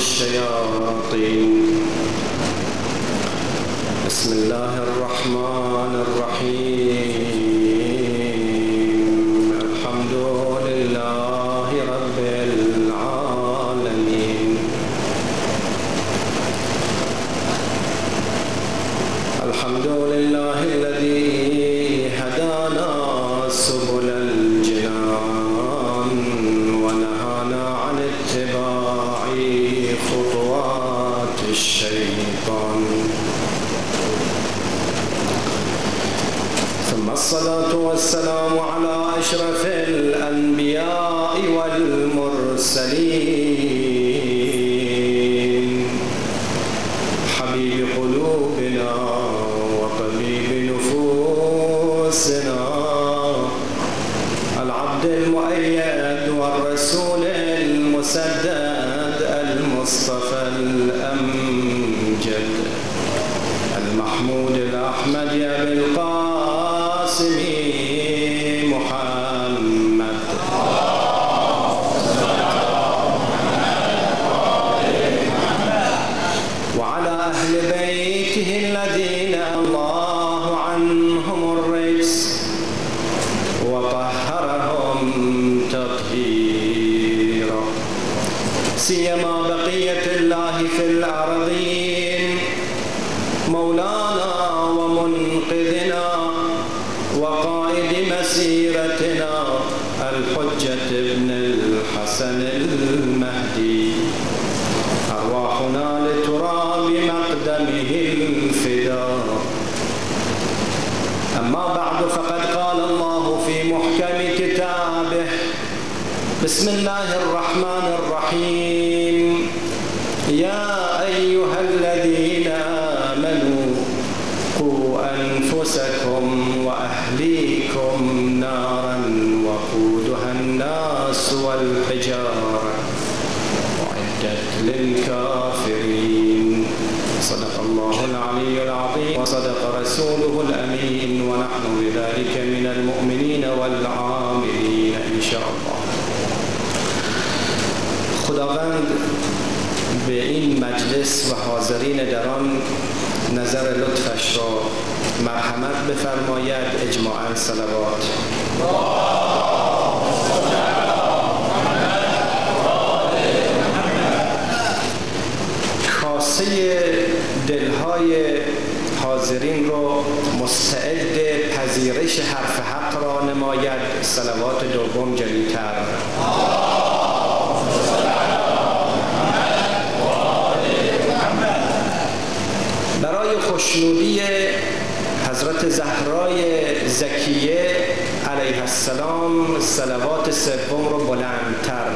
الشياطين. بسم الله الرحمن الرحيم. الحمد لله رب العالمين. الحمد لله الذي هدانا سبل الجنان ونهانا عن اتباع خطوات الشيطان. ثم الصلاة والسلام على أشرف الأنبياء والمرسلين، حبيب قلوبنا وطبيب نفوسنا، العبد المؤيد والرسول المسدد، المصطفى الأمجد، المحمود الأحمد يا أبي القاسم محمد. وعلى أهل بيته الذين الله عنهم الرجس وطهرهم تطهيرا، سيما بقية الله في الأرضين، مولانا ومنقذنا وقائد مسيرتنا الحجة ابن الحسن المهدي، أرواحنا لتراب مقدمه الفداء. أما بعد، فقد قال الله في محكم كتابه: بسم الله الرحمن الرحيم. يا أيها الذين آمنوا قوا أنفسكم وأهليكم نارا وقودها الناس والحجارة أعدت للكافرين. صدق الله العلي العظيم وصدق رسوله الأمين، ونحن بذلك من المؤمنين والعاملين إن شاء الله. خداوند به این مجلس و حاضرین در آن نظر لطفش را مرحمت بفرماید. اجماعاً صلوات. کاسه دلهای حاضرین را مستعد پذیرش حرف حق را نماید. صلوات دوم جلیتر. برای خوشنودی حضرت زهرای زکیه علیه السلام صلوات سوم رو بلندتر.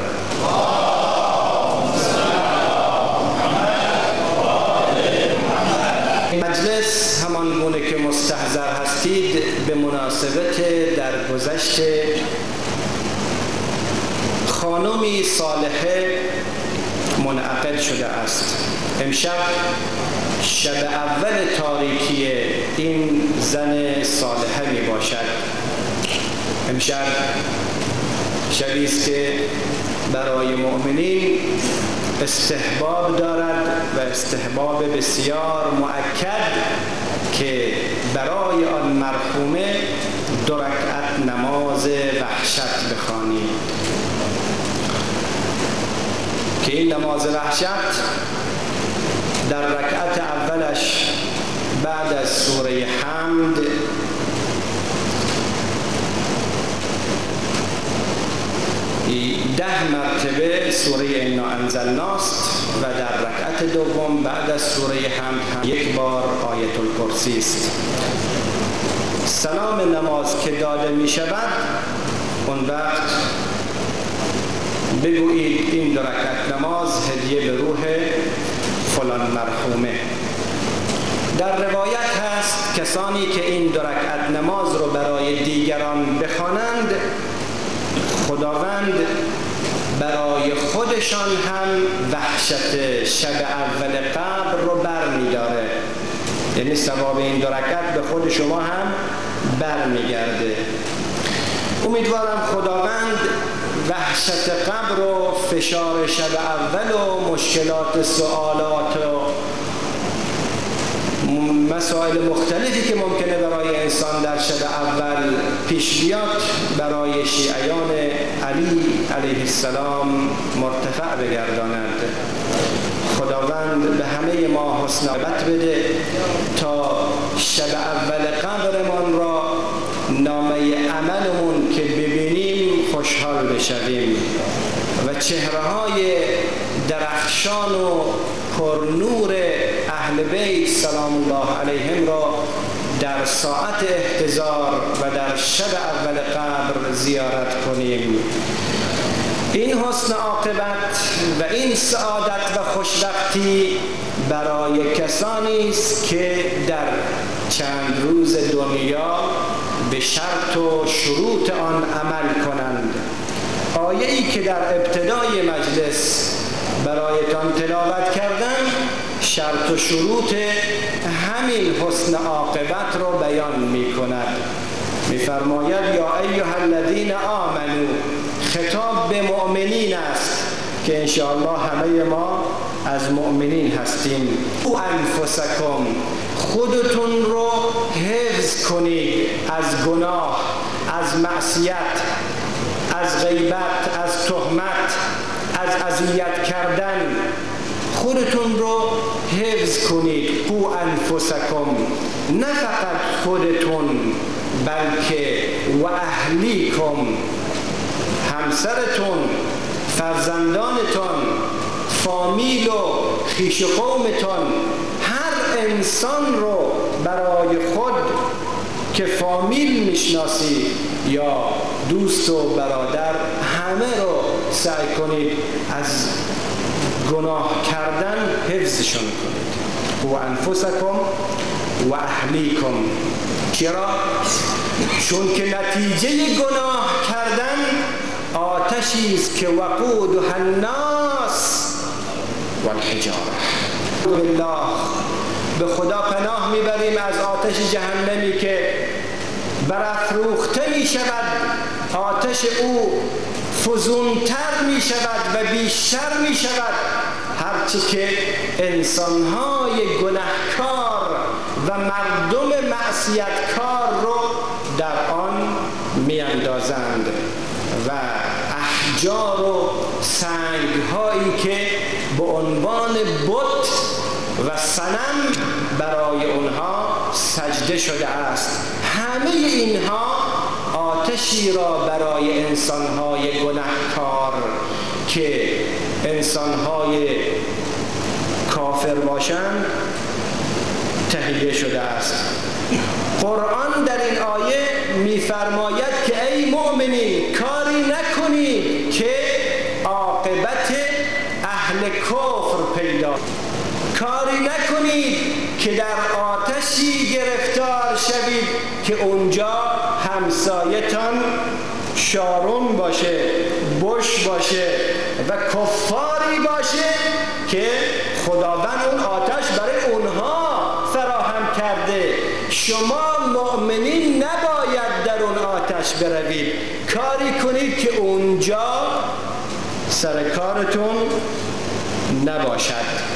مجلس همان گونه که مستحضر هستید به مناسبت درگذشت خانمی صالحه منعقد شده است. امشب شب اول تاریکی این زن صالحه می باشد. امشب شبی است که برای مؤمنین استحباب دارد و استحباب بسیار مؤکد که برای آن مرحومه 2 رکعت نماز وحشت بخوانید، که این نماز وحشت در رکعت اولش بعد از سوره حمد ده مرتبه سوره انا انزلناست و در رکعت دوم بعد از سوره حمد هم 1 بار آیت الکرسی است. سلام نماز که داده می شود، اون وقت بگویید این 2 رکعت نماز هدیه به روح فلان مرحومه. در روایت هست کسانی که این 2 رکعت نماز رو برای دیگران بخوانند، خداوند برای خودشان هم وحشت شب اول قبر رو بر می داره. یعنی ثواب این 2 رکعت به خود شما هم بر می گرده. امیدوارم خداوند وحشت قبر رو فشار شب اول و مشکلات سوالات و مسائل مختلفی که ممکنه برای انسان در شب اول پیش بیاد برای شیعیان علی علیه السلام مرتفع بگرداند. خداوند به همه ما حسن عاقبت بده تا شب اول قبرمان را نامه عملمون که ببینیم خوشحال بشویم و چهره‌های درخشان و پرنور اهل بیت سلام الله علیهم را در ساعت احتضار و در شب اول قبر زیارت کنیم. این حسن عاقبت و این سعادت و خوشبختی برای کسانی است که در چند روز دنیا به شرط و شروط آن عمل کنند. آیه‌ای که در ابتدای مجلس برایتان تلاوت کردم شرط و شروط همین حسن عاقبت را بیان می کند. می فرماید یا ایها الذین آمنو، خطاب به مؤمنین است که انشاءالله همه ما از مؤمنین هستیم. او انفسکم، خودتون رو حفظ کنید از گناه، از معصیت، از غیبت، از تهمت، از اذیت کردن. خودتون رو حفظ کنید. قو انفسکم، نه فقط خودتون بلکه و اهلیکم، همسرتون، فرزندانتون، فامیل و خویش قومتون، هر انسان رو برای خود که فامیل میشناسی یا دوست و برادر، همه رو سعی کنید از گناه کردن حفظشون کنید. و انفسکم و اهلیکم. چرا؟ چون که نتیجه گناه کردن آتشی است که وقودها الناس والحجاره. بالله، به خدا پناه میبریم از آتش جهنمی که برافروخته می شود، آتش او فزونتر می شود و بیشتر می شود هرچی که انسانهای گناهکار و مردم معصیتکار رو در آن می اندازند و احجار و سنگهایی که به عنوان بت و صنم برای اونها سجده شده است، همه اینها آتشی را برای انسانهای گناهکار که انسانهای کافر باشند تهیه شده است. قرآن در این آیه می‌فرماید که ای مؤمنین کاری نکنید که عاقبت اهل کفر پیدا، کاری نکنید که در آتشی گرفتار شوید که اونجا همسایتان شارون باشه، بش باشه و کفاری باشه که خداوند اون آتش برای اونها فراهم کرده. شما مؤمنین نباید در اون آتش بروید، کاری کنید که اونجا سر کارتون نباشد.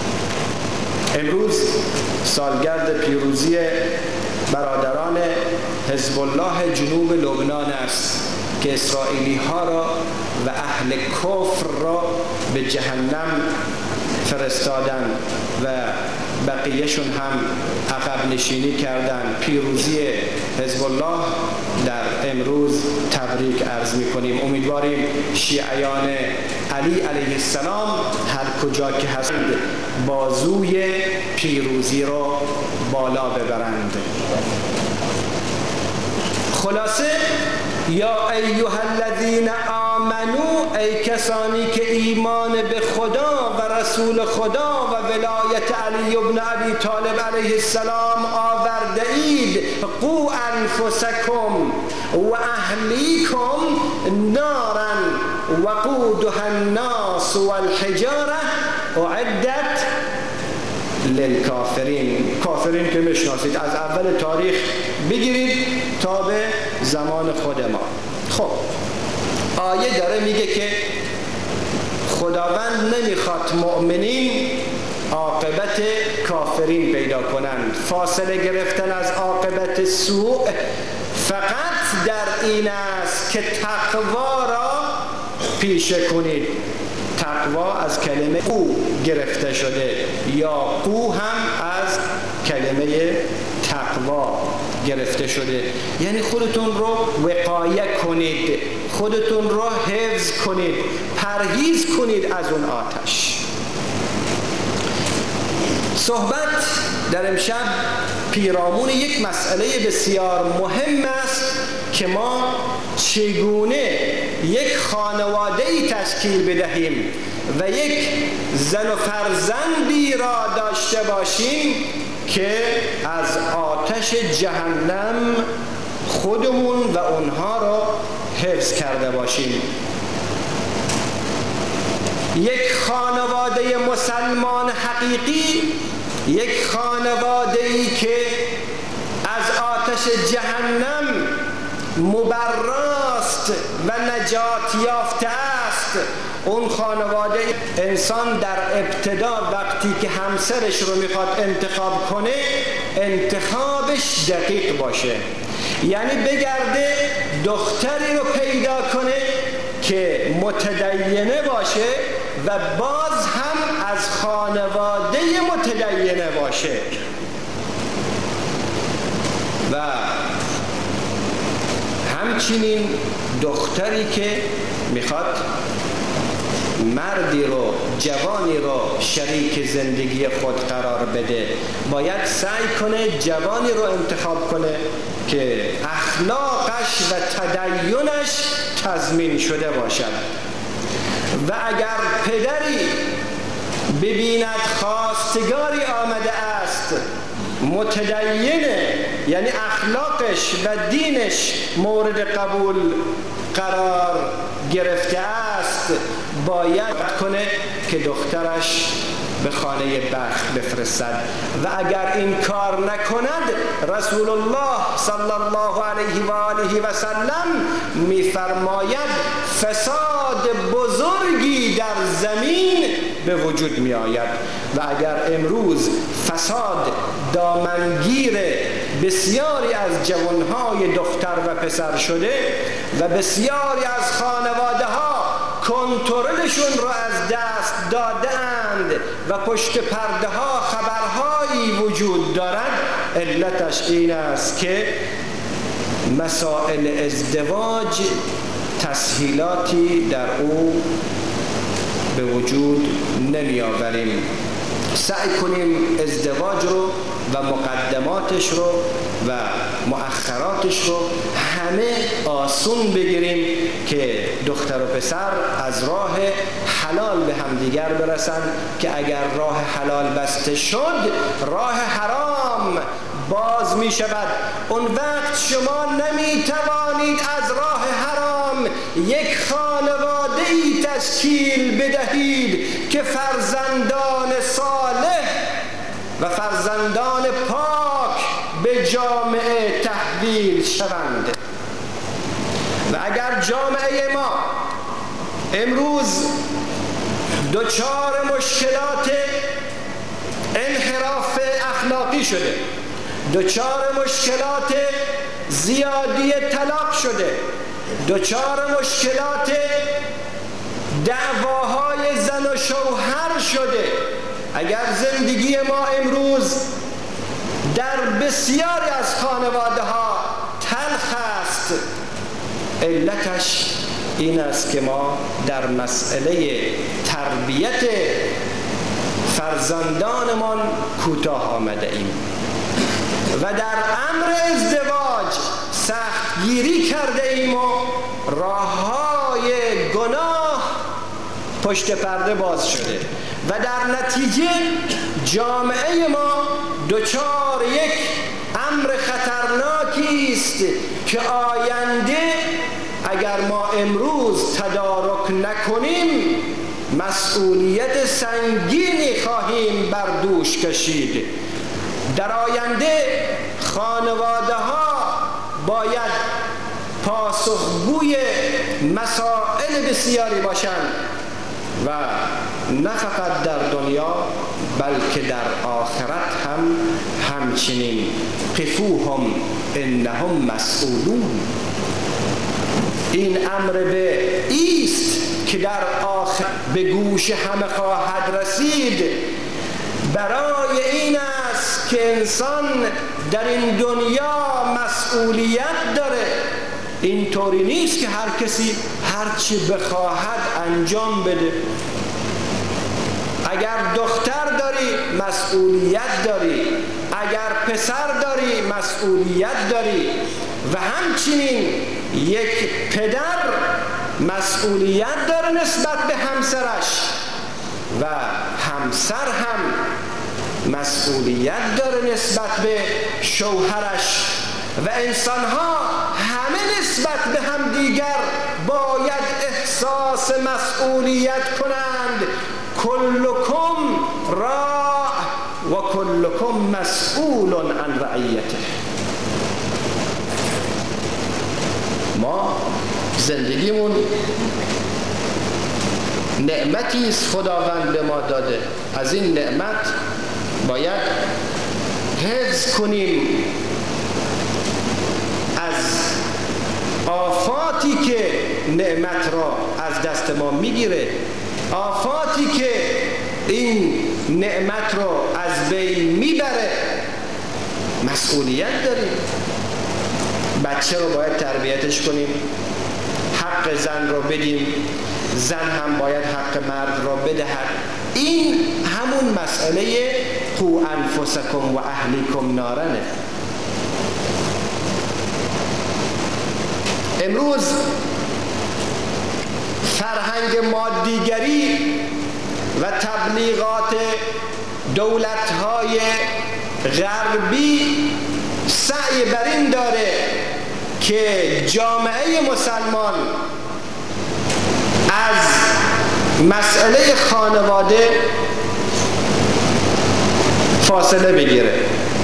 امروز سالگرد پیروزی برادران حزب الله جنوب لبنان است که اسرائیلی ها را و اهل کفر را به جهنم فرستادن و بقیهشون هم عقب نشینی کردن. پیروزی حزب الله در امروز تبریک عرض می‌کنیم. امیدواریم شیعیان علی علیه السلام هر کجا که هستند بازوی پیروزی را بالا ببرند. خلاصه یا ایها الذین آمنو، ای کسانی که ایمان به خدا و رسول خدا و ولایت علی ابن ابی طالب علیه السلام آورده اید، قو انفسکم و اهلیکم نارا وقودها الناس والحجاره اعدت للکافرین. کافرین که میشناسید، از اول تاریخ بگیرید تا به زمان خود ما. خب آیه داره میگه که خداوند نمیخواد مؤمنین عاقبت کافرین پیدا کنند. فاصله گرفتن از عاقبت سوء فقط در این است که تقوا را پیشه کنید. تقوا از کلمه او گرفته شده، یا او هم از کلمه تقوا گرفته شده، یعنی خودتون رو وقایه کنید، خودتون رو حفظ کنید، پرهیز کنید از اون آتش. صحبت در امشب پیرامون یک مسئله بسیار مهم است که ما چگونه یک خانواده‌ای تشکیل بدهیم و یک زن و فرزندی را داشته باشیم که از آتش جهنم خودمون و اونها را حفظ کرده باشیم. یک خانواده مسلمان حقیقی، یک خانواده‌ای که از آتش جهنم مبراست و نجات یافته است. اون خانواده انسان در ابتدا وقتی که همسرش رو میخواد انتخاب کنه، انتخابش دقیق باشه، یعنی بگرده دختری رو پیدا کنه که متدینه باشه و باز هم از خانواده متدینه باشه و همچنین دختری که میخواد مردی رو، جوانی رو شریک زندگی خود قرار بده، باید سعی کنه جوانی رو انتخاب کنه که اخلاقش و تدینش تضمین شده باشد. و اگر پدری ببیند خواستگاری آمده است متدینه، یعنی اخلاقش و دینش مورد قبول قرار گرفته است، باید کنه که دخترش به خانه بخت بفرستد. و اگر این کار نکند، رسول الله صلی الله علیه و آله و سلم میفرماید فساد بزرگی در زمین به وجود می آید. و اگر امروز فساد دامنگیر بسیاری از جوانهای دختر و پسر شده و بسیاری از خانواده ها کنترلشون رو از دست دادند و پشت پرده ها خبرهایی وجود دارد، علتش این است که مسائل ازدواج تسهیلاتی در او به وجود نمی آوریم. سعی کنیم ازدواج رو و مقدماتش رو و مؤخراتش رو همه آسون بگیریم که دختر و پسر از راه حلال به همدیگر برسن، که اگر راه حلال بسته شد راه حرام باز می شود. اون وقت شما نمی توانید از راه حرام یک خانواده‌ای تشکیل بدهید که فرزندان صالح و فرزندان پاک به جامعه تحویل شوند. و اگر جامعه ما امروز دچار مشکلات انحراف اخلاقی شده، دچار مشکلات زیادی طلاق شده، دچار مشکلات دعواهای زن و شوهر شده، اگر زندگی ما امروز در بسیاری از خانواده ها تلخ است، علتش این است که ما در مسئله تربیت فرزندانمان کوتاه آمده ایم و در امر ازدواج سختگیری کرده ایم و راههای گناه پشت پرده باز شده و در نتیجه جامعه ما دچار یک امر خطرناکی است که آینده اگر ما امروز تدارک نکنیم مسئولیت سنگینی خواهیم بر دوش کشید. در آینده خانواده ها باید پاسخگوی مسائل بسیاری باشند و نه فقط در دنیا بلکه در آخرت هم همچنین. قفوهم انهم مسئولون. این امر به ایست که در آخر به گوش همه خواهد رسید. برای این است که انسان در این دنیا مسئولیت داره. این طوری نیست که هر کسی هر چی بخواهد انجام بده. اگر دختر داری مسئولیت داری، اگر پسر داری مسئولیت داری، و همچنین یک پدر مسئولیت داره نسبت به همسرش و همسر هم مسئولیت داره نسبت به شوهرش و انسانها همه نسبت به هم دیگر باید احساس مسئولیت کنند. کلکم راع و کلکم مسئول عن رعیته. ما زندگیمون نعمتی است خداوند به ما داده. از این نعمت باید حفظ کنیم. از آفاتی که نعمت را از دست ما میگیره، آفاتی که این نعمت را از بین میبره، مسئولیت داریم. بچه رو باید تربیتش کنیم، حق زن رو بدیم، زن هم باید حق مرد را بدهد. این همون مسئله قو انفسکم و اهلیکم نارنه. امروز فرهنگ مادیگری و تبلیغات دولت‌های غربی سعی بر این داره که جامعه مسلمان از مسئله خانواده فاصله بگیره.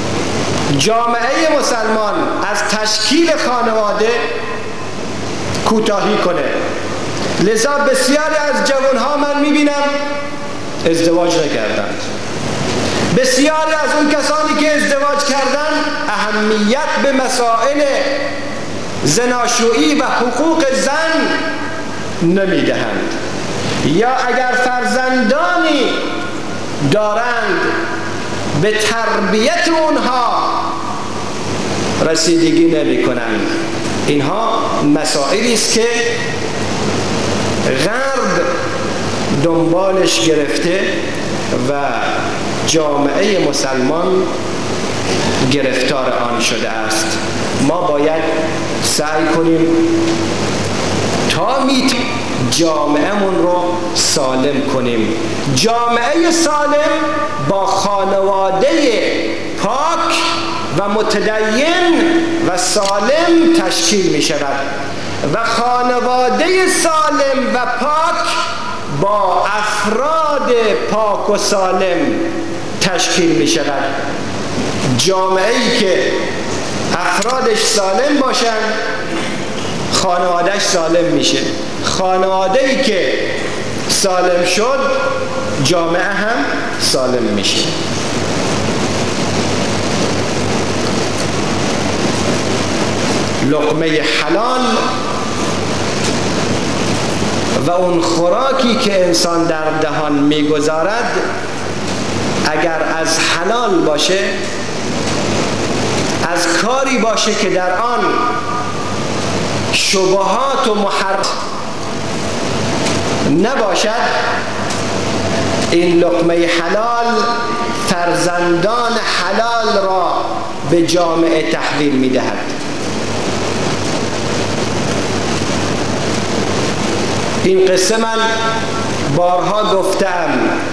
جامعه مسلمان از تشکیل خانواده کوتاهی کنه. لذا بسیاری از جوانها من میبینم ازدواج نکردند. بسیاری از اون کسانی که ازدواج کردن اهمیت به مسائل زناشویی و حقوق زن نمیدهند، یا اگر فرزندانی دارند به تربیت اونها رسیدگی نمی کنند. اینها مسائلی است که غرب دنبالش گرفته و جامعه مسلمان گرفتار آن شده است. ما باید سعی کنیم تا جامعهمون رو سالم کنیم. جامعه سالم با خانواده پاک و متدین و سالم تشکیل می شود و خانواده سالم و پاک با افراد پاک و سالم تشکیل می شود. جامعه‌ای که افرادش سالم باشن خانوادهش سالم میشه. خانواده‌ای که سالم شد جامعه هم سالم میشه. لقمه حلال و اون خوراکی که انسان در دهان میگذارد اگر از حلال باشه، از کاری باشه که در آن شبهات و محرمات نباشد، این لقمه حلال فرزندان حلال را به جامعه تحویل میدهد. این قصه من بارها گفتم،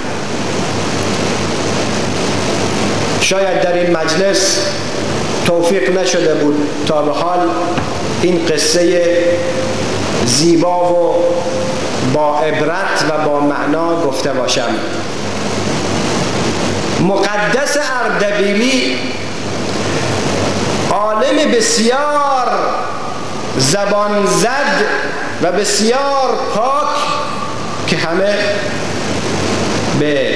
شاید در این مجلس توفیق نشده بود تا به حال این قصه زیبا و با عبرت و با معنا گفته باشم. مقدس اردبیلی عالم بسیار زبان زد و بسیار پاک که همه به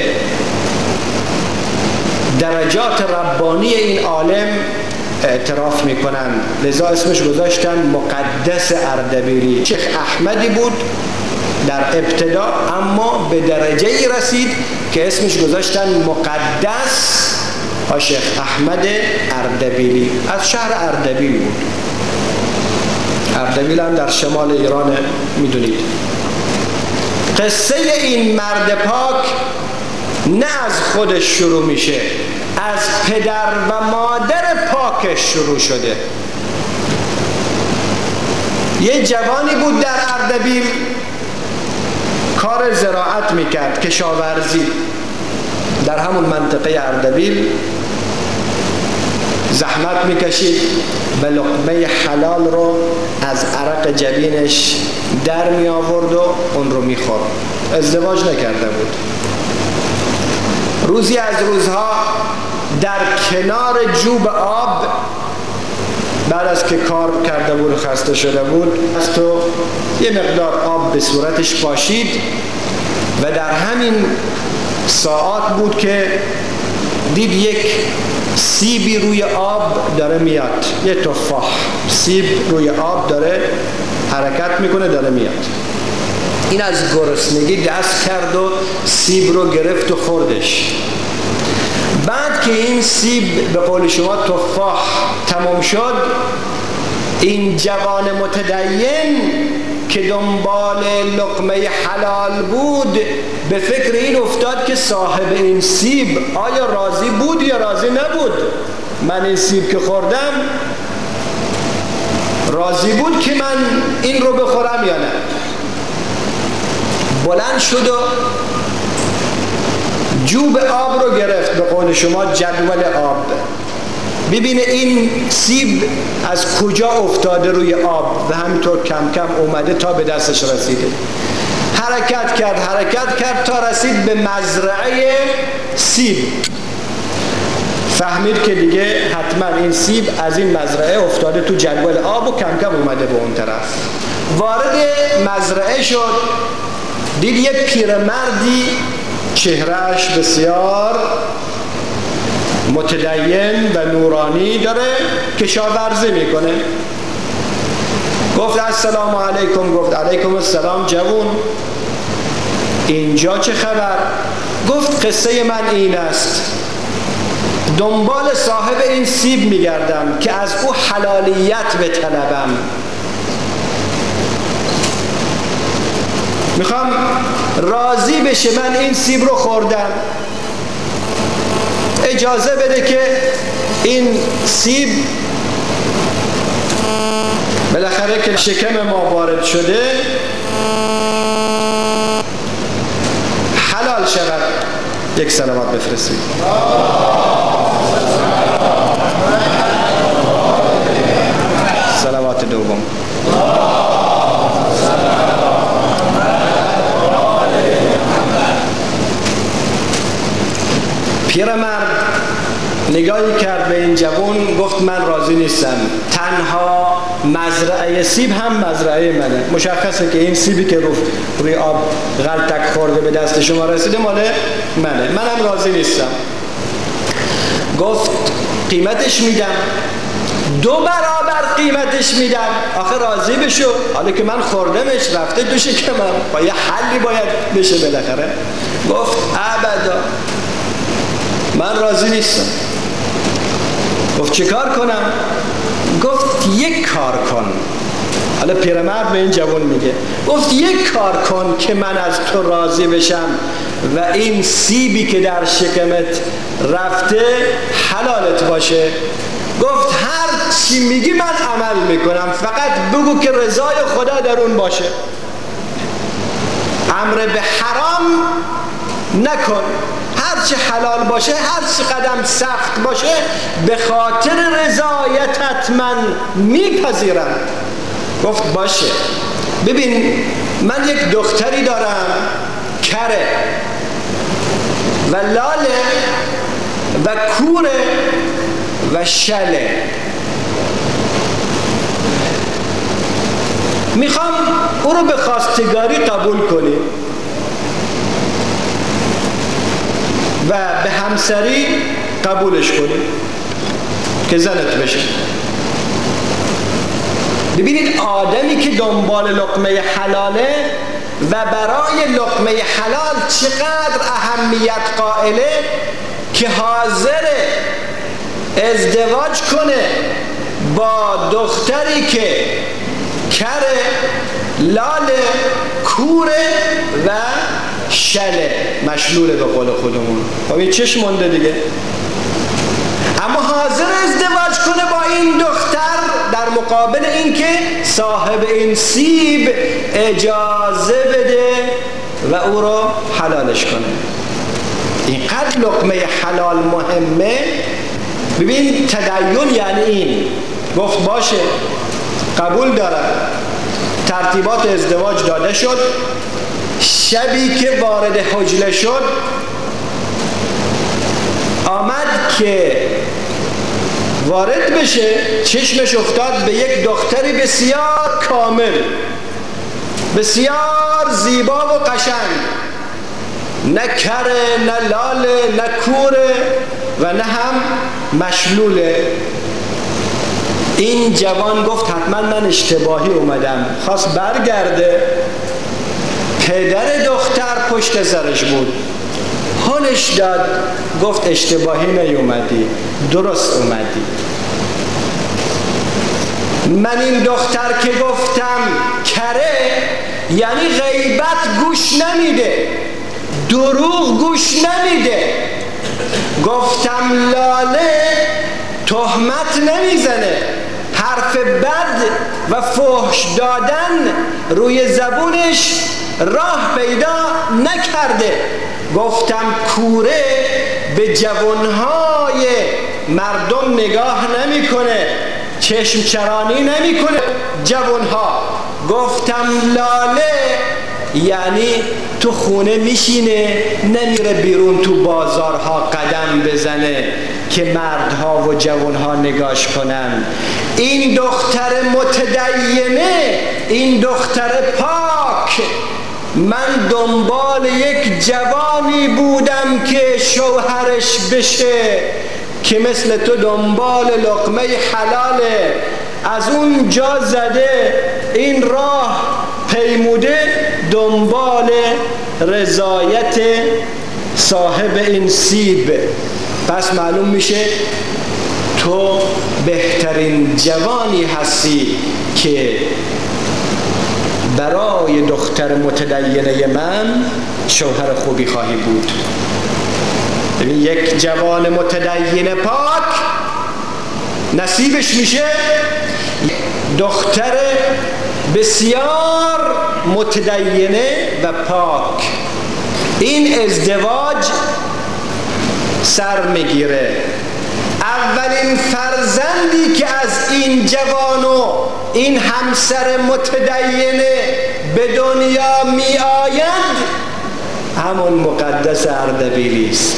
درجات ربانی این عالم اعتراف میکنن، لذا اسمش گذاشتن مقدس اردبیلی. شیخ احمدی بود در ابتدا، اما به درجه ای رسید که اسمش گذاشتن مقدس شیخ احمد اردبیلی. از شهر اردبیل بود. اردبیل هم در شمال ایران میدونید. قصه این مرد پاک نه از خودش شروع میشه، از پدر و مادر پاکش شروع شده. یه جوانی بود در اردبیل کار زراعت میکرد، کشاورزی. در همون منطقه اردبیل زحمت میکشید و لقمه حلال رو از عرق جبینش در می آورد و اون رو میخورد. ازدواج نکرده بود. روزی از روزها در کنار جوب آب، بعد از که کار کرده بود و خسته شده بود، از تو یه مقدار آب به صورتش پاشید و در همین ساعات بود که دید یک سیبی روی آب داره میاد، یه تفاح سیب روی آب داره حرکت میکنه، داره میاد. این از گرسنگی دست کرد و سیب رو گرفت و خوردش. بعد که این سیب به قول شما تفاح تمام شد، این جوان متدین که دنبال لقمه حلال بود به فکر این افتاد که صاحب این سیب آیا راضی بود یا راضی نبود. من این سیب که خوردم راضی بود که من این رو بخورم یا نه. بلند شد و جوب آب رو گرفت، به قول شما جدول آب، ببینه این سیب از کجا افتاده روی آب و همینطور کم کم اومده تا به دستش رسیده. حرکت کرد تا رسید به مزرعه سیب. فهمید که دیگه حتما این سیب از این مزرعه افتاده تو جدول آب و کم کم اومده به اون طرف. وارد مزرعه شد، دید یه پیرمردی چهرهش بسیار متدین و نورانی داره کشاورزی میکنه. گفت السلام علیکم. گفت علیکم السلام جوون، اینجا چه خبر؟ گفت قصه من این است، دنبال صاحب این سیب میگردم که از او حلالیت بطلبم. میخوام راضی بشه من این سیب رو خوردم، اجازه بده که این سیب بالاخره که شکم ما وارد شده حلال شود. یک صلوات بفرستید. صلوات دوم. پیرمرد نگاهی کرد به این جوان، گفت من راضی نیستم، تنها مزرعه سیب هم مزرعه منه. مشخصه که این سیبی که روی آب غلطک خورده به دست شما رسیده مال منه، منم راضی نیستم. گفت قیمتش میدم، 2 برابر قیمتش میدم. آخه راضی بشو، حالا که من خوردمش رفته تو شکمم، با یه حلی باید بشه بالاخره. گفت ابدا من راضی نیستم. گفت چه کار کنم؟ گفت یک کار کن. حالا پیرمرد به این جوان میگه، گفت یک کار کن که من از تو راضی بشم و این سیبی که در شکمت رفته حلالت باشه. گفت هر چی میگی من عمل میکنم، فقط بگو که رضای خدا در اون باشه. امر به حرام نکن، هر چی حلال باشه، هر چی قدم سخت باشه، به خاطر رضایتت من میپذیرم. گفت باشه. ببین من یک دختری دارم کره و لاله و کوره و شله، میخوام او رو به خواستگاری قبول کنی. و به همسری قبولش کنی که زنت بشه. ببینید آدمی که دنبال لقمه حلاله و برای لقمه حلال چقدر اهمیت قائله که حاضره ازدواج کنه با دختری که کره، لاله، کوره و شله، مشلوله به قول خودمون. خب این چش مونده دیگه. اما حاضر ازدواج کنه با این دختر در مقابل اینکه صاحب این سیب اجازه بده و او رو حلالش کنه. اینقدر لقمه حلال مهمه. ببین تدین یعنی این. گفت باشه قبول دارم. ترتیبات ازدواج داده شد. شبی که وارد حجله شد آمد که وارد بشه، چشمش افتاد به یک دختری بسیار کامل، بسیار زیبا و قشنگ، نه کره، نه لاله، نه کوره و نه هم مشلوله. این جوان گفت حتما من اشتباهی اومدم. خواست برگرده، پدر دختر پشت سرش بود، هلش داد، گفت اشتباهی نیومدی، درست اومدی. من این دختر که گفتم کره یعنی غیبت گوش نمیده، دروغ گوش نمیده. گفتم لاله تهمت نمیزنه، حرف بد و فحش دادن روی زبونش راه پیدا نکرده. گفتم کوره به جوانهای مردم نگاه نمیکنه، چشم چرانی نمیکنه جوانها. گفتم لاله یعنی تو خونه میشینه، نمیره بیرون تو بازارها قدم بزنه که مردها و جوانها نگاش کنن. این دختر متدینه، این دختر پاک، من دنبال یک جوانی بودم که شوهرش بشه که مثل تو دنبال لقمه حلاله، از اون جا زده این راه پیموده دنبال رضایت صاحب این سیب. پس معلوم میشه تو بهترین جوانی هستی که برای دختر متدینه من شوهر خوبی خواهی بود. ببین یک جوان متدین پاک نصیبش میشه دختر بسیار متدینه و پاک. این ازدواج سر میگیره. اولین فرزندی که از این جوان و این همسر متدینه به دنیا می آید همون مقدس اردبیلی است.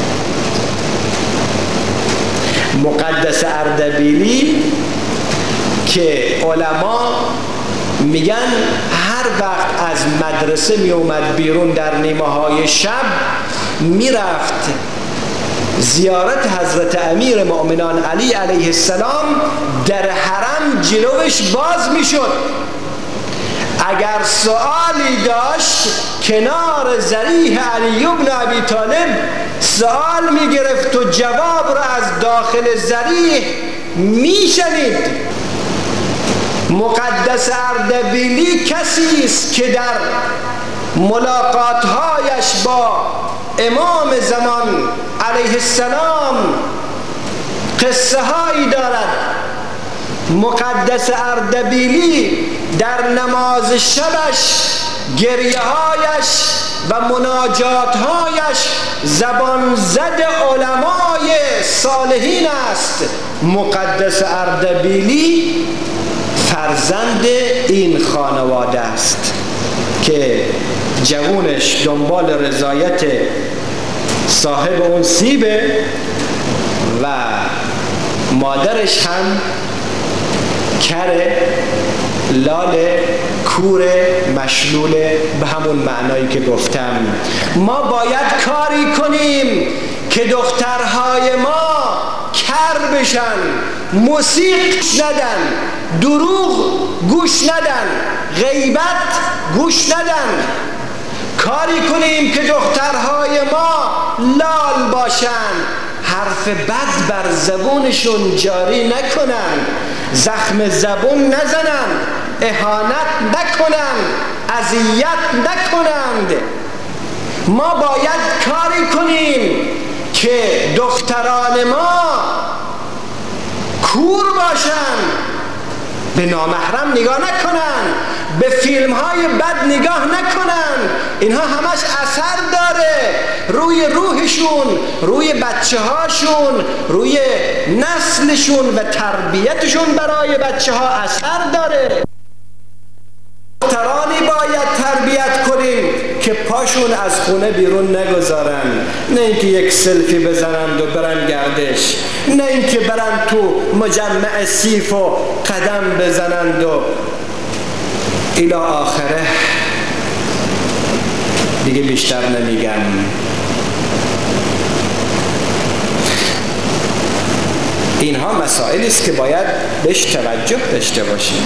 مقدس اردبیلی که علما میگن هر وقت از مدرسه می اومد بیرون در نیمه های شب میرفت زیارت حضرت امیر مؤمنان علی علیه السلام، در حرم جلوش باز میشد. اگر سوالی داشت کنار ذریح علی بن ابی طالب سوال میگرفت و جواب را از داخل ذریح میشنید. مقدس اردبیلی کسی است که در ملاقاتهایش با امام زمان علیه السلام قصه هایی دارد. مقدس اردبیلی در نماز شبش گریه هایش و مناجات هایش زبان زد علمای صالحین است. مقدس اردبیلی فرزند این خانواده است که جوونش دنبال رضایت صاحب اون سیبه و مادرش هم کره، لاله، کور مشلول به همون معنایی که گفتم. ما باید کاری کنیم که دخترهای ما کر بشن، موسیقی ندن، دروغ گوش ندن، غیبت گوش ندن. کاری کنیم که دخترهای ما لال باشن، حرف بد بر زبونشون جاری نکنن، زخم زبون نزنن، اهانت نکنن، اذیت نکنند. ما باید کاری کنیم که دختران ما کور باشن، به نامحرم نگاه نکنن، به فیلم های بد نگاه نکنن. اینها همش اثر داره روی روحشون، روی بچه هاشون، روی نسلشون و تربیتشون برای بچه ها اثر داره. دخترانی باید تربیت کنیم که پاشون از خونه بیرون نگذارن، نه اینکه یک سلفی بزنند و برن گردش، نه اینکه برن تو مجمع سیف و قدم بزنند و الی آخره. دیگه بیشتر نمیگم. اینها مسائلی است که باید بهش توجه داشته باشیم.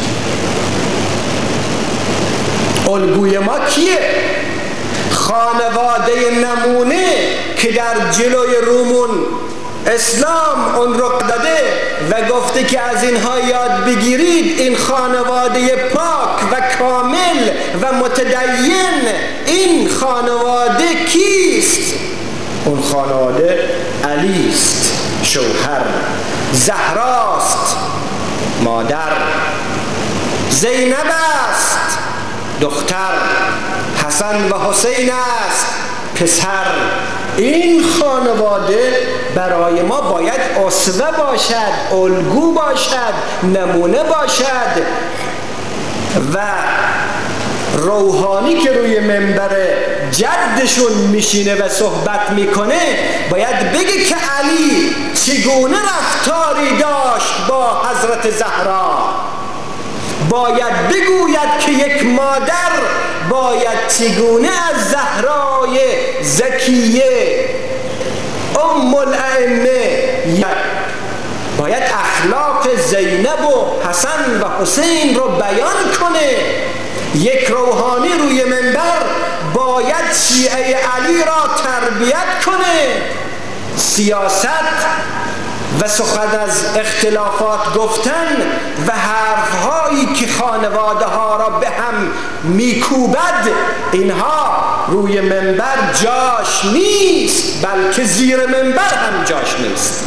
الگوی ما کیه؟ خانواده نمونه که در جلوی رومون اسلام اون رو داده و گفته که از اینها یاد بگیرید. این خانواده پاک و کامل و متدین، این خانواده کیست؟ اون خانواده علی است شوهر، زهراست مادر، زینب است دختر، حسن و حسین است پسر. این خانواده برای ما باید اسوه باشد، الگو باشد، نمونه باشد. و روحانی که روی منبر جدشون میشینه و صحبت میکنه باید بگه که علی چگونه رفتاری داشت با حضرت زهرا. باید بگوید که یک مادر باید چگونه از زهرای زکیه ام الائمه باید اخلاق زینب و حسن و حسین رو بیان کنه. یک روحانی روی منبر باید شیعه علی را تربیت کنه. سیاست و سخن از اختلافات گفتن و حرفهایی که خانواده ها را به هم میکوبد، اینها روی منبر جاش نیست، بلکه زیر منبر هم جاش نیست.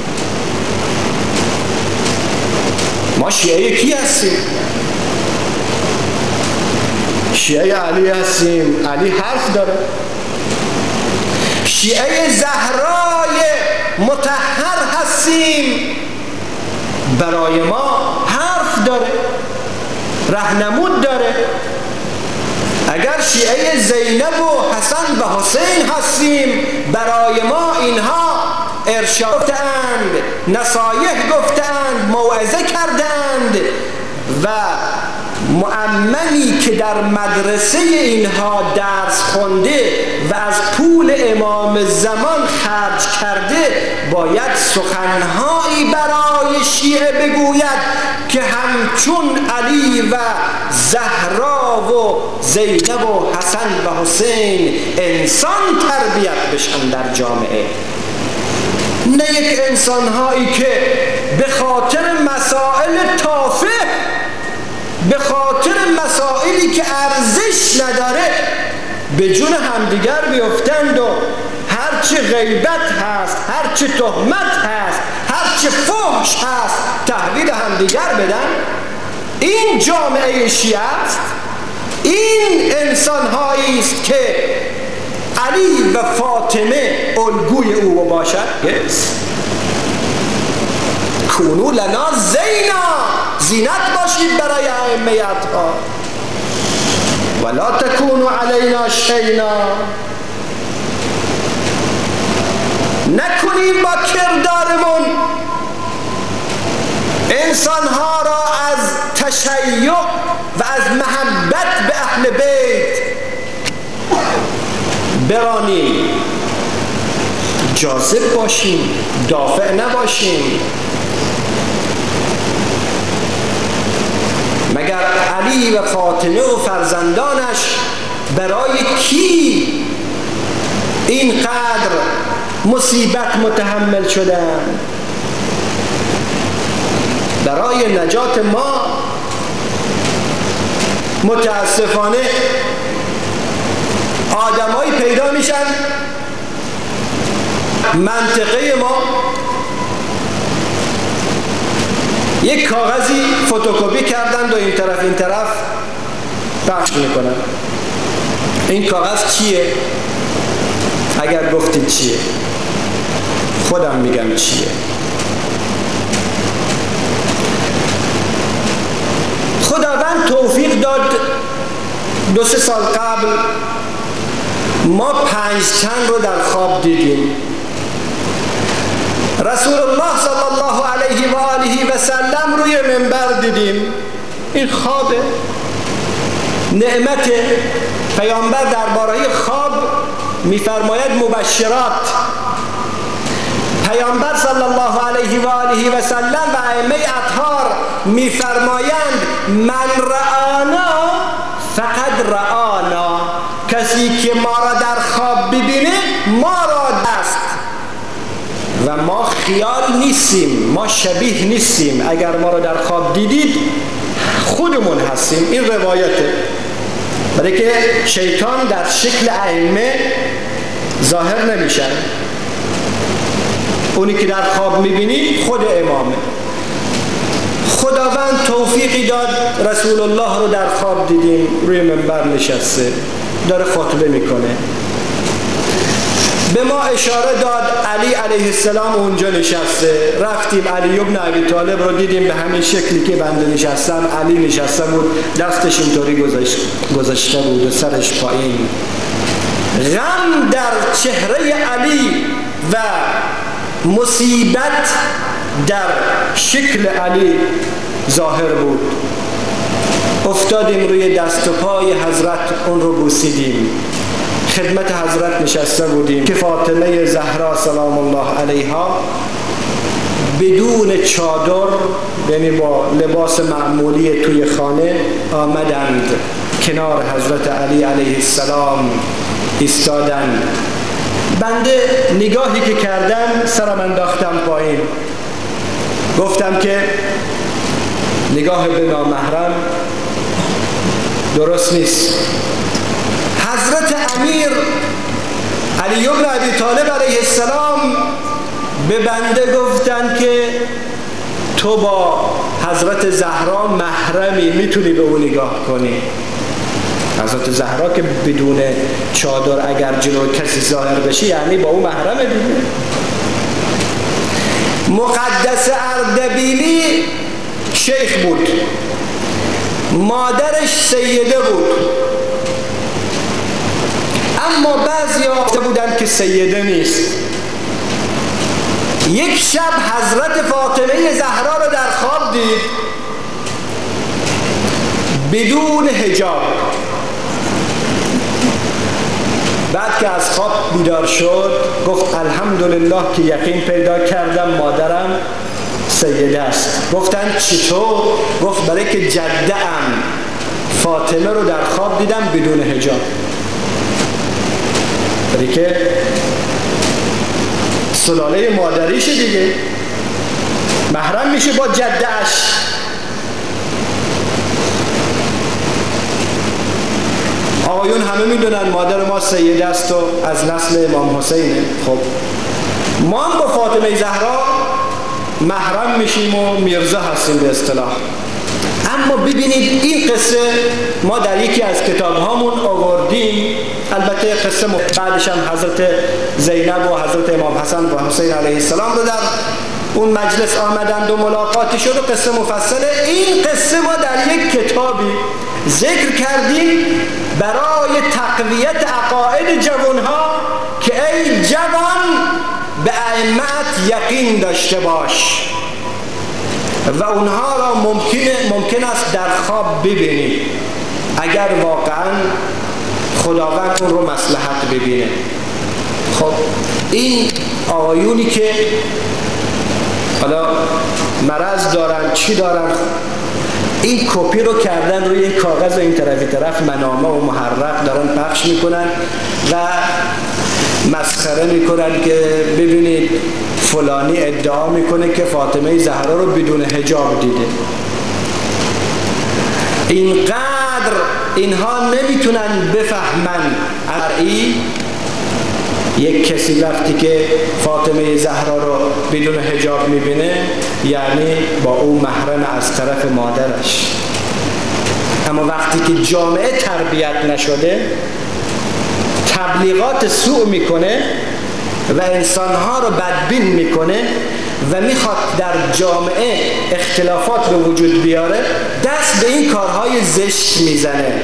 ما شیعه کی هستیم؟ شیعه علی هستیم. علی حرف داره. شیعه زهرای مطهر هستیم. برای ما حرف داره، رهنمود داره. اگر شیعه زینب و حسن و حسین هستیم، برای ما اینها ارشاد گفتند، نصایح گفتند، موعظه کردند و مؤمنی که در مدرسه اینها درس خونده و از پول امام زمان خرج کرده باید سخنهایی برای شیعه بگوید که همچون علی و زهرا و زینب و حسن و حسین انسان تربیت بشن در جامعه، نه یک انسانهایی که به خاطر مسائل تافه، به خاطر مسائلی که ارزش نداره به جون همدیگر بیفتند و هرچی غیبت هست، هرچی تهمت هست، هرچی فحش هست تحویل همدیگر بدن. این جامعه شیعه است. این انسان‌هایی است که علی و فاطمه الگوی او باشد. کونو لنا زینا، زینت باشید برای ائمه‌ها، ولا تکونوا علینا شینا. نکنیم با کردارمون انسانها را از تشیع و از محبت به اهل بیت برانیم، جاذب باشیم، دافع نباشیم. مگر علی و فاطمه و فرزندانش برای کی اینقدر مصیبت متحمل شدند؟ برای نجات ما. متاسفانه آدمایی پیدا میشن منطقه ما یک کاغذی فتوکپی کردند و این طرف پخش میکنن. این کاغذ چیه؟ اگر گفتید چیه، خودم میگم چیه. خداوند توفیق داد 2-3 سال قبل ما 5 تن رو در خواب دیدیم. رسول الله صلی الله علیه و آله و سلم روی منبر دیدیم. این خوابه، نعمت. پیامبر درباره خواب میفرماید مبشرات. پیامبر صلی الله علیه و آله و سلم و ائمه اطهار میفرمایند من رآنا فقد رآنا. کسی که ما را در خواب ببینه ما را دست. و ما خیال نیستیم، ما شبیه نیستیم. اگر ما را در خواب دیدید خودمون هستیم. این روایته. برای که شیطان در شکل ائمه ظاهر نمیشن. اونی که در خواب میبینی خود امامه. خداوند توفیقی داد رسول الله رو در خواب دیدیم روی منبر نشسته داره خطبه میکنه. به ما اشاره داد علی علیه السلام اونجا نشسته. رفتیم علی ابن ابی طالب رو دیدیم به همین شکلی که بنده نشستم. علی نشسته بود، دستش اینطوری گذاشته بود و سرش پایین. غم در چهره علی و مصیبت در شکل علی ظاهر بود. افتادیم روی دست و پای حضرت، اون رو بوسیدیم. خدمت حضرت نشسته بودیم که فاطمه زهرا سلام الله علیها بدون چادر، یعنی با لباس معمولی توی خانه آمدند کنار حضرت علی علیه السلام ایستادند. بنده نگاهی که کردم سرم انداختم پایین. گفتم که نگاه به نامحرم درست نیست. حضرت امیر علی ابن ابی طالب علیه السلام به بنده گفتن که تو با حضرت زهرا محرمی، میتونی به اون نگاه کنی. حضرت زهرا که بدون چادر اگر جلو کسی ظاهر بشی یعنی با اون محرمه دیگه. مقدس اردبیلی شیخ بود، مادرش سیده بود. اما بعضی ها گفته بودن که سیده نیست. یک شب حضرت فاطمه زهرا رو در خواب دید بدون حجاب. بعد که از خواب بیدار شد گفت الحمدلله که یقین پیدا کردم مادرم سیده است. گفتن چطور؟ گفت برای که جده ام فاطمه رو در خواب دیدم بدون حجاب. برای که سلاله مادریش دیگه محرم میشه با جدهش. آقایون همه میدونن مادر ما سیده است و از نسل امام حسینه. خب ما هم با فاطمه زهرا محرم میشیم و میرزا هستیم به اصطلاح. اما ببینید این قصه ما در یکی از کتاب هامون آوردیم. البته قصه بعدش هم حضرت زینب و حضرت امام حسن و حسین علیه السلام رو در اون مجلس آمدند و ملاقاتی شد و قصه مفصله. این قصه ما در یک کتابی ذکر کردیم برای تقویت عقاید جوانها که ای جوان به ائمت یقین داشته باش. و اونها را ممکن است در خواب ببینید اگر واقعا خداوند اون رو مصلحت ببینه. خب این آقایونی که حالا مرض دارن چی دارن، این کپی رو کردن روی کاغذ و این طرف منامه و محرق دارن پخش میکنن و مسخره میکنن که ببینید فلانی ادعا میکنه که فاطمه زهرا رو بدون حجاب دیده. اینقدر اینها نمیتونن بفهمن ارئی یک کسی وقتی که فاطمه زهرا رو بدون حجاب میبینه یعنی با او محرم از طرف مادرش. اما وقتی که جامعه تربیت نشده تبلیغات سوء میکنه و انسانها رو بدبین میکنه و میخواد در جامعه اختلافات به وجود بیاره، دست به این کارهای زشت میزنه.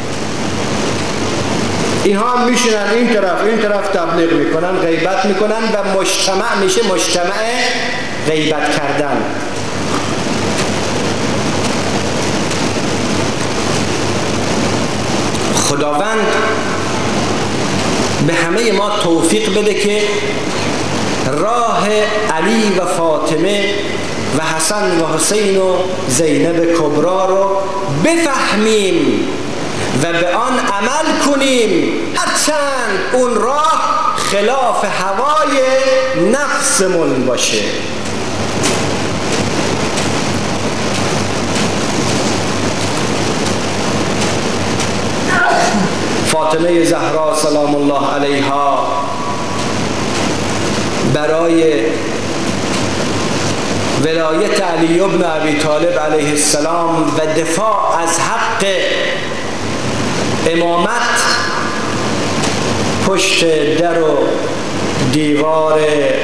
اینها هم میشنن این طرف تبلیغ میکنن، غیبت میکنن و مجتمع میشه مجتمع غیبت کردن. خداوند به همه ما توفیق بده که راه علی و فاطمه و حسن و حسین و زینب کبرا رو بفهمیم و به آن عمل کنیم، هرچند اون راه خلاف هوای نفسمون باشه. فاطمه زهرا سلام الله علیها برای ولایت علی ابن ابی طالب علیه السلام و دفاع از حق امامت پشت در و دیوار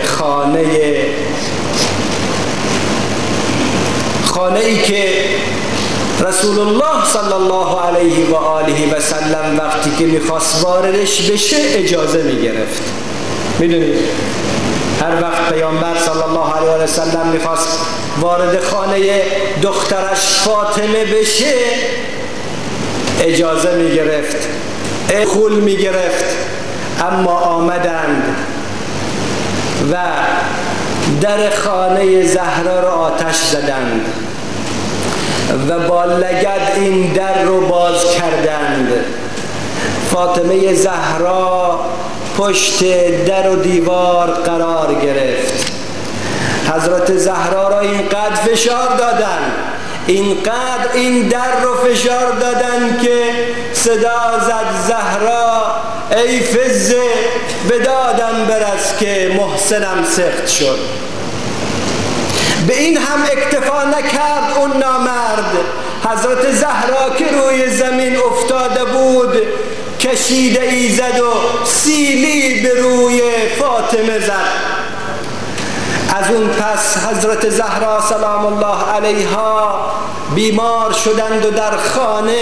خانه ای که رسول الله صلی الله علیه و آله و سلم وقتی که میخواست واردش بشه اجازه میگرفت. میدونید هر وقت پیامبر صلی الله علیه و سلم میخواست وارد خانه دخترش فاطمه بشه اجازه میگرفت، دخول میگرفت. اما آمدند و در خانه زهرا را آتش زدند و با لگد این در رو باز کردند. فاطمه زهرا پشت در و دیوار قرار گرفت. حضرت زهرا را اینقدر فشار دادن، اینقدر این در رو فشار دادن که صدا زد زهرا ای فزه به دادم برس که محسنم سخت شد. به این هم اکتفا نکرد اون نامرد. حضرت زهرا که روی زمین افتاده بود کشیده ای زد و سیلی به روی فاطمه زد. از اون پس حضرت زهرا سلام الله علیها بیمار شدند و در خانه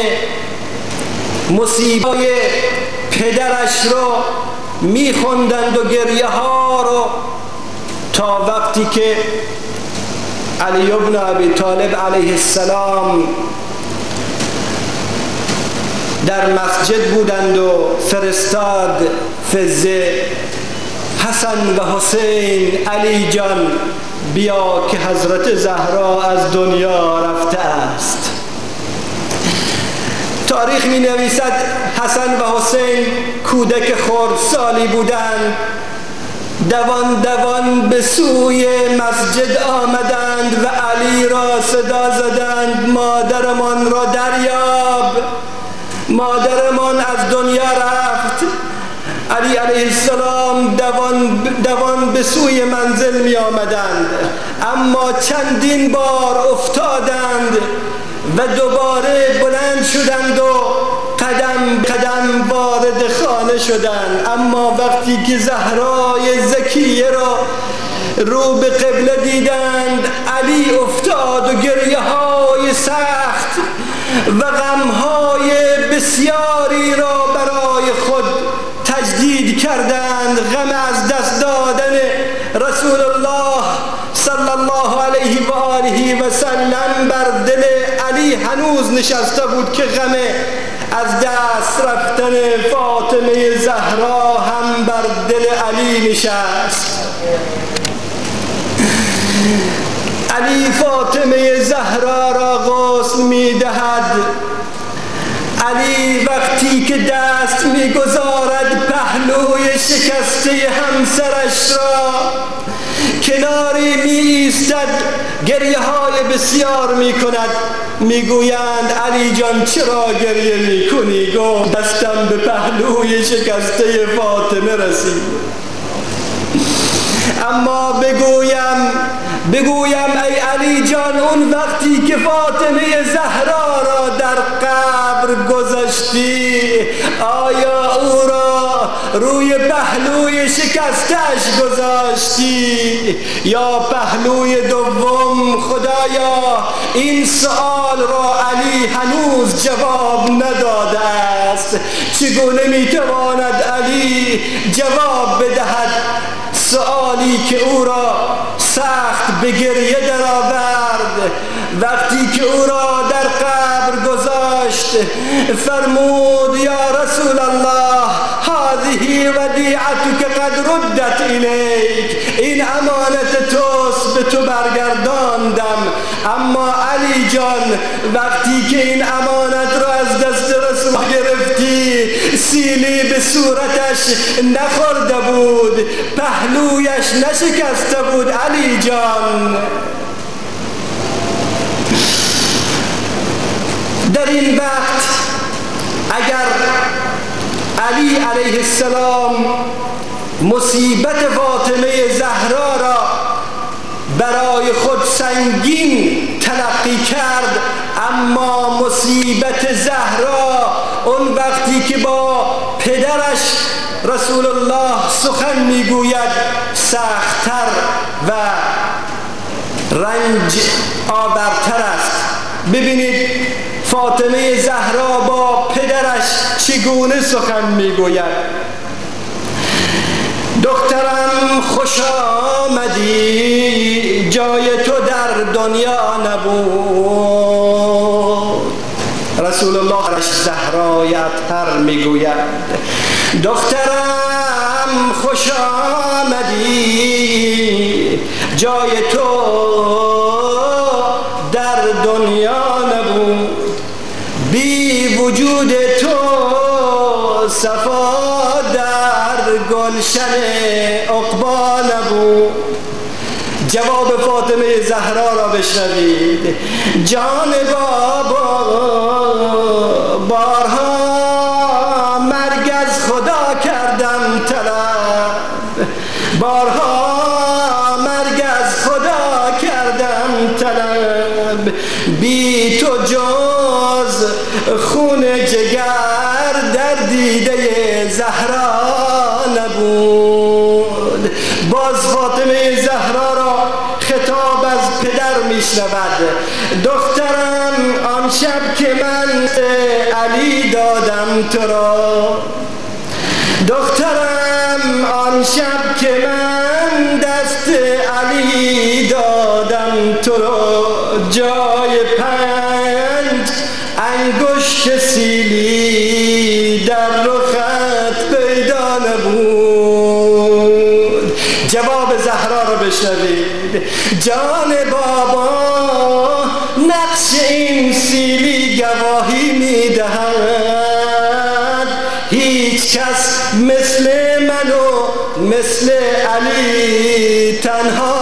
مصیبت پدرش رو میخوندند و گریه ها رو تا وقتی که علی ابن ابی طالب علیه السلام در مسجد بودند و فرستاد فزه حسن و حسین علی جان بیا که حضرت زهرا از دنیا رفته است. تاریخ می نویسد حسن و حسین کودک خردسالی بودند. دوان دوان به سوی مسجد آمدند و علی را صدا زدند مادرمان را دریاب، مادرمان از دنیا رفت. علی علیه السلام دوان به سوی منزل می آمدند، اما چندین بار افتادند و دوباره بلند شدند و قدم قدم وارد خانه شدند. اما وقتی که زهرای زکیه را رو به قبله دیدند علی افتاد و گریه های سخت و غمهای بسیاری را برای خود تجدید کردند. غم از دست دادن رسول الله صلی الله علیه و آله و سلم بر دل علی هنوز نشسته بود که غم از دست رفتن فاطمه زهرا هم بر دل علی نشست. علی فاطمه زهرا را غسل می دهد. علی وقتی که دست می گذارد پهلوی شکسته همسرش را، کناری می ایستد، گریه های بسیار می کند. می گویند علی جان چرا گریه می کنی؟ گفت دستم به پهلوی شکسته فاطمه رسید. اما بگویم ای علی جان، اون وقتی که فاطمه زهرا را در قبر گذاشتی، آیا او را روی پهلوی شکستش گذاشتی یا پهلوی دوم؟ خدایا این سؤال را علی هنوز جواب نداده است. چگونه میتواند علی جواب بدهد سؤالی که او را سخت به گریه درآورد؟ وقتی که او را در قبر گذاشت فرمود یا رسول الله هذه ودیعتک قد ردت الیک، این امانت توست، به تو برگرداندم. اما علی جان وقتی که این امانت را از دست رسول گرفتی سیلی به صورتش نخورده بود، پهلویش نشکسته بود علی جان. در این وقت اگر علی علیه السلام مصیبت فاطمه زهرا را برای خود سنگین تلقی کرد، اما مصیبت زهرا اون وقتی که با پدرش رسول الله سخن میگوید سخت‌تر و رنج آورتر است. ببینید فاطمه زهرا با پدرش چگونه سخن میگوید: دخترم خوش آمدی، جای تو در دنیا نبود. رسول الله زهرای اطهر میگوید دخترم خوش آمدی، جای تو در دنیا نبود، بی وجود تو صفا در گلشن عقبا نبود. جواب فاطمه زهرا را بشنوید: جان بابا بارها مرگ از خدا کردم طلب، بارها مرگ از خدا کردم طلب، بی تو جز خون جگر در دیده زهرا نبود. باز فاطمه زهرا را خطاب از پدر میشنود: دخترم آن شب که من علی دادم تو را، دخترم آن شب که من دست علی دادم تو را، جای 5 انگشت سیلی در رخت پیدا نبود. جواب زهرا رو بشنوید: جان بابا نقش این سیلی گواهی میدهد، هیچ کس مثل من و مثل علی تنها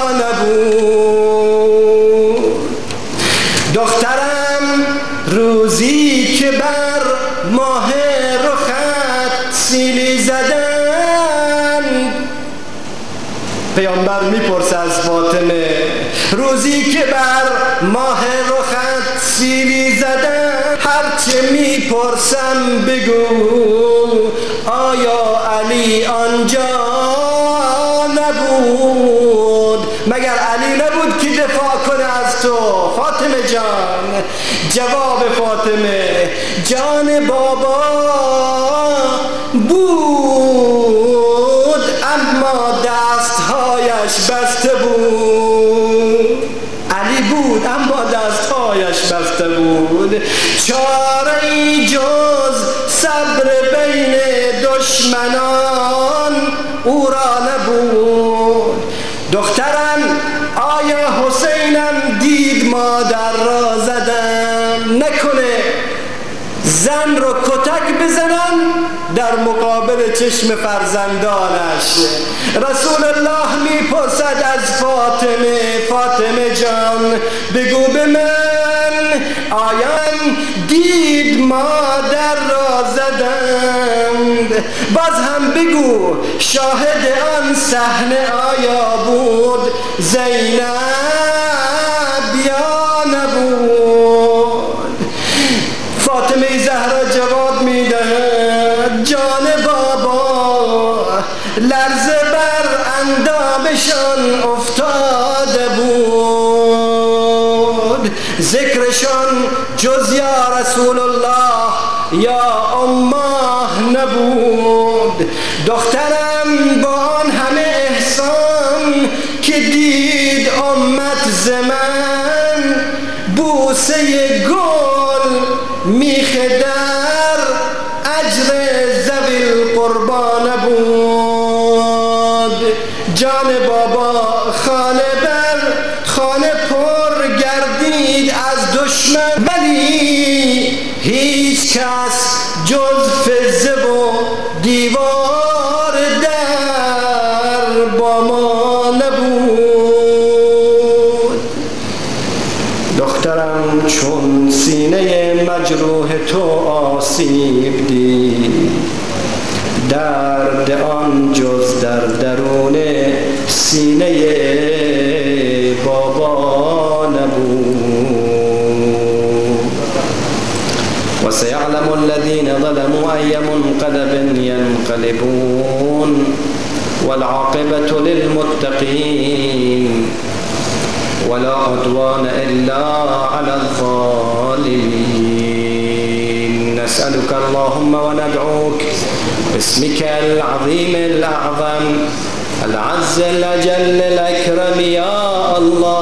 نبود. دخترم روزی که بر ماه رخت سیلی زدن، پیامبر میپرسه از فاطمه: روزی که بر ماه رخت سیلی زدن، هرچه میپرسم بگو آیا علی آنجا نبود؟ مگر علی نبود که دفاع کنه از تو فاطمه جان؟ جواب فاطمه: جان بابا بود اما دستهایش بسته بود. علی بود زنان او را نبود. دخترم آیا حسینم دید مادر را زدم، نکنه زن رو کتک بزنن در مقابل چشم فرزندانش. رسول الله میپرسد از فاطمه، فاطمه جان بگو به من آیا دید مادر را زدند؟ باز هم بگو شاهد آن صحنه آیا بود زینب یا نبود؟ فاطمه زهرا جواب میدهد جان بابا لرزه بر اندامشان افتاده بود، ذکرشان جز یا رسول الله یا اماه نبود. دخترم با آن همه احسان که دید امت زمن، بوسه گل میخه در اجر ذوی القربا نبود. جان بابا خانه بر خانه پر گردید از دشمن، ولی هیچ کس جز فزه و دیوار در با ما نبود. دخترم چون سینه مجروح تو آسیب دید، درد آن جز در درون سینه بابا نبود. و سیعلم الذین ظلموا ای منقلب ینقلبون والعاقبة للمتقین ولا عدوان الا على الظالمين. نسألك اللهم وندعوك باسمك العظيم الأعظم العز الأجل الأكرم يا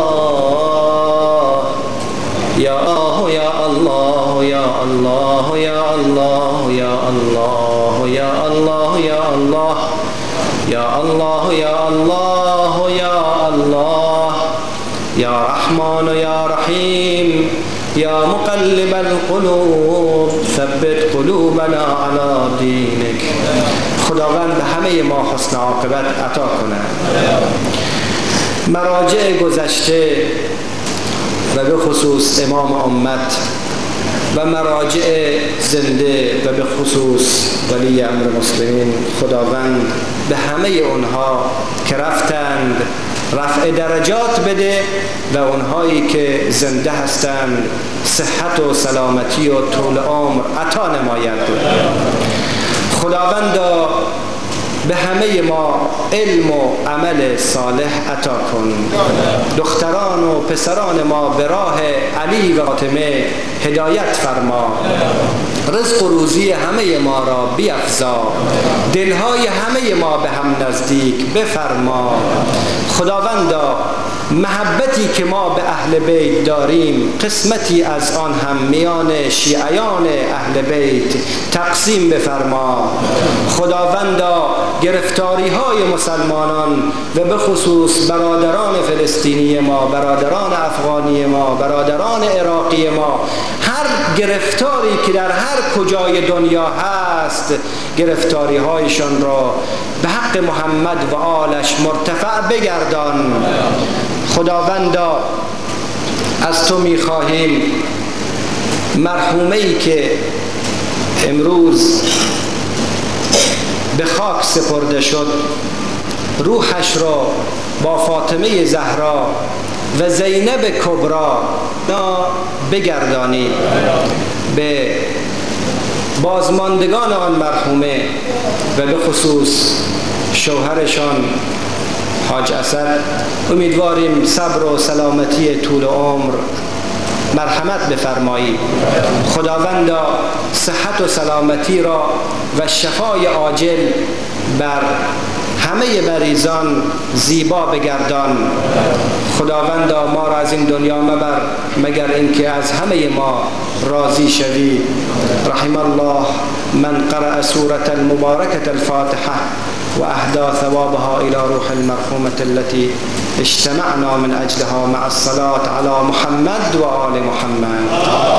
الله يا الله يا الله يا الله يا الله يا الله يا الله يا الله يا الله يا الله يا الله يا رحمن يا رحيم يا مقلب القلوب ثبت قلوبنا على دينك. خداوند به همه ما حسن عاقبت عطا کنه. مراجع گذشته و به خصوص امام امت و مراجع زنده و به خصوص ولی امر مسلمین، خداوند به همه اونها که رفتند رفع درجات بده و اونهایی که زنده هستند صحت و سلامتی و طول عمر عطا نماید. خداوندا به همه ما علم و عمل صالح عطا کن. دختران و پسران ما به راه علی و فاطمه هدایت فرما. رزق و روزی همه ما را بیفزا. دلهای همه ما به هم نزدیک بفرما. خداوندا محبتی که ما به اهل بیت داریم قسمتی از آن هم میان شیعیان اهل بیت تقسیم بفرما. خداوندا گرفتاری های مسلمانان و به خصوص برادران فلسطینی ما، برادران افغانی ما، برادران عراقی ما، هر گرفتاری که در هر کجای دنیا هست گرفتاری هایشان را به حق محمد و آلش مرتفع بگردان. خداوندا از تو میخواهیم مرحومه‌ای که امروز به خاک سپرده شد روحش را با فاطمه زهرا و زینب کبرا بگردانی به بازماندگان آن مرحومه و به خصوص شوهرشان حاج اسد. امیدواریم صبر و سلامتی طول عمر مرحمت بفرمایی. خداوندا صحت و سلامتی را و شفای عاجل بر همه مریضان زیبا بگردان. خداوندا ما را از این دنیا مبر مگر اینکه از همه ما راضی شوی. رحم الله من قرأ سورة المباركة الفاتحة وأهدى ثوابها إلى روح المرحومة التي اجتمعنا من أجلها مع الصلاة على محمد وآل محمد.